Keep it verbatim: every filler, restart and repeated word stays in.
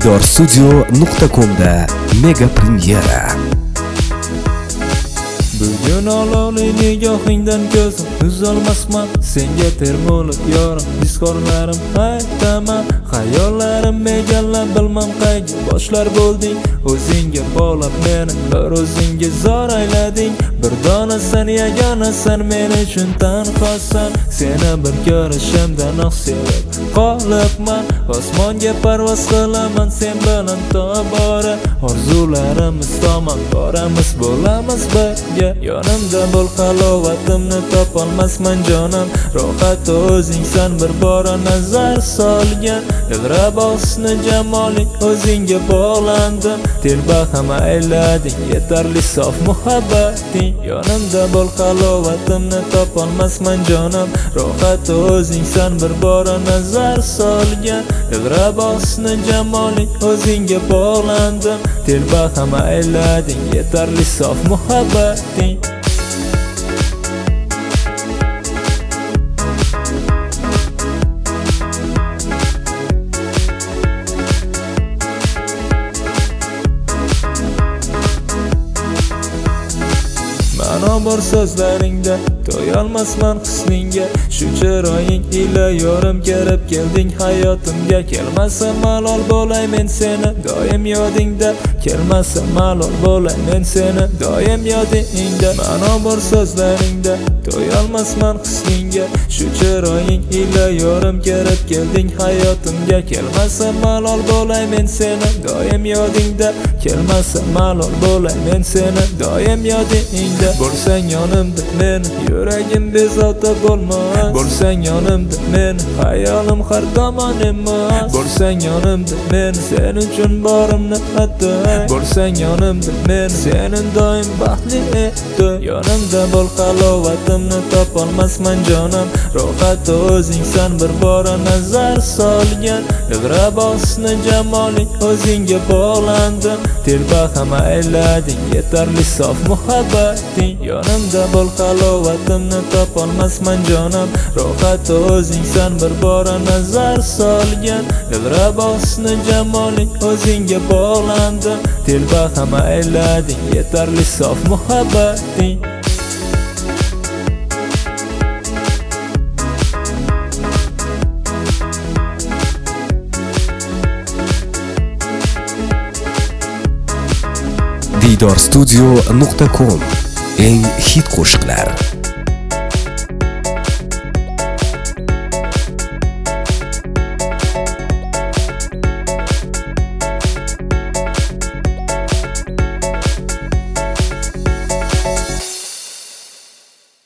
diydor studio nuqta com'da mega premyera. Bugun olovli nigohingdan ko'zim uzolmasman, senga termulib yorim diskorlarim aytaman. Xayollarim egallab bilmam qayga boshlar bo'lding, o'zingga bog'lab meni bir o'zingga zor aylading. Bir donasan, yagonasan, men uchun tanhosan. Seni bir ko'rishimdan sevib qolibman, osmonga parvoz qilaman sen bilan tobora. Orzularimiz tomon boramiz, bo'lamiz birga. Yonimda bo'l, halovatimni topolmasman jonim. Rohat o'zingsan, bir bora nazar solgan. Ilrab husni jamoling, o'zingga bog'landim. Telbaham aylading, yetarli sof muhabbating. Yonimda bo'l, halovatimni topolmasman jonim. Rohat o'zingsan, bir bora nazar solgan. Ilrab husni jamoling, o'zingga bog'landim. Telbaham aylading, yetarli sof muhabbating. Ma'no bor so'zlaringda, to'yolmasman husningga. Shu chiroying ila yorim kirib kelding hayotimga. Kelmasa malol bo'lay men seni doim yodingda. Kelmasa malol bo'lay men seni doim yodingda. Ma'no bor so'zlaringda, to'yolmasman husningga. Shu chiroying ila yorim kirib kelding hayotimga. Kelmasa malol bo'lay men seni doim yodingda. Kelmasa malol bo'lay men seni doim yodingda. Bo'lsang yonimda men, yuragim bezovta bo'lmas. Bo'lsang yonimda men, hayolim har tomon emas. Bo'lsang yonimda men, sen uchun borimni atay. Bo'lsang yonimda men, seni doim baxtli etay. Yonimda bo'l, halovatimni topolmasman jonim. Rohat o'zingsan, bir bora nazar solgan. Ilrab husni jamoling, o'zingga bog'landim. Telbaham aylading, yetarli sof muhabbating. Yonimda bo'l, halovatimni topolmasman jonim. Rohat o'zingsan, bir bora nazar solgan. Ilrab husni jamoling, o'zingga bog'landim. Telbaham aylading, yetarli sof muhabbating. diydor studio nuqta com eng hit qo'shiqlar.